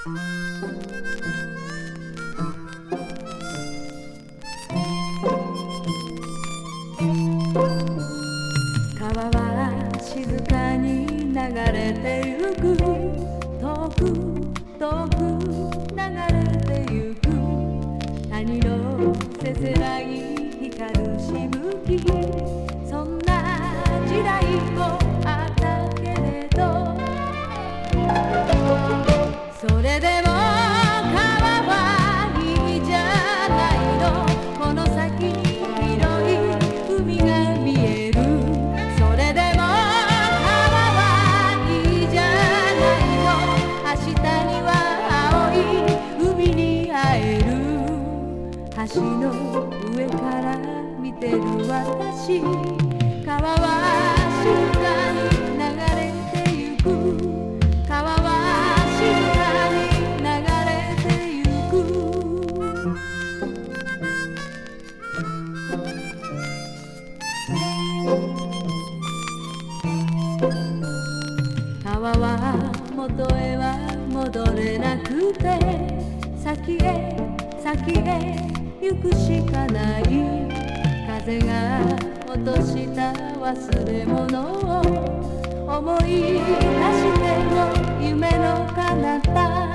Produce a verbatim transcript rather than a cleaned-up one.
川は静かに流れてゆく、遠く遠く流れてゆく、谷のせせらぎ光るしぶき、そんな時代もあったけれど、それでも川はいいじゃないの、この先に広い海が見える。それでも川はいいじゃないの、明日には青い海に会える。橋の上から見てる私、川は静かに流れてゆく、川は静かに流れてゆく。川は元へは戻れなくて、先へ先へ行くしかない。風が落とした忘れ物を思い出しても夢の彼方